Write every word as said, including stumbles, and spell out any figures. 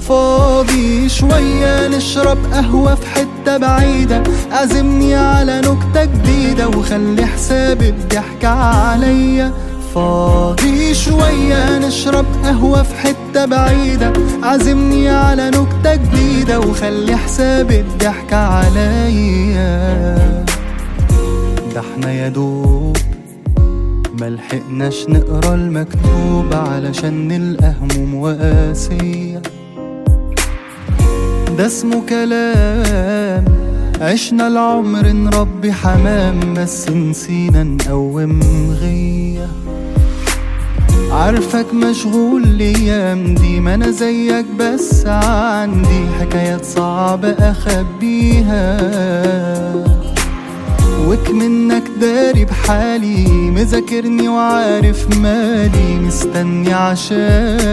فاضي شوية نشرب قهوة في حتة بعيدة، عزمني على نكتة جديدة وخلي حساب الضحك عليا. فاضي شوية نشرب قهوة في حتة بعيدة، عزمني على نكتة جديدة وخلي حساب الضحك عليا. ده احنا يا دوب ملحقناش نقرا المكتوب علشان نلقى هموم وقاسية. ده اسمه كلام، عشنا العمر نربي حمام بس نسينا نقوم غية. عارفك مشغول الايام دي، ما انا زيك بس عندي حكايات صعبة اخبيها، وك منك داري بحالي، مذاكرني وعارف مالي، مستني عشان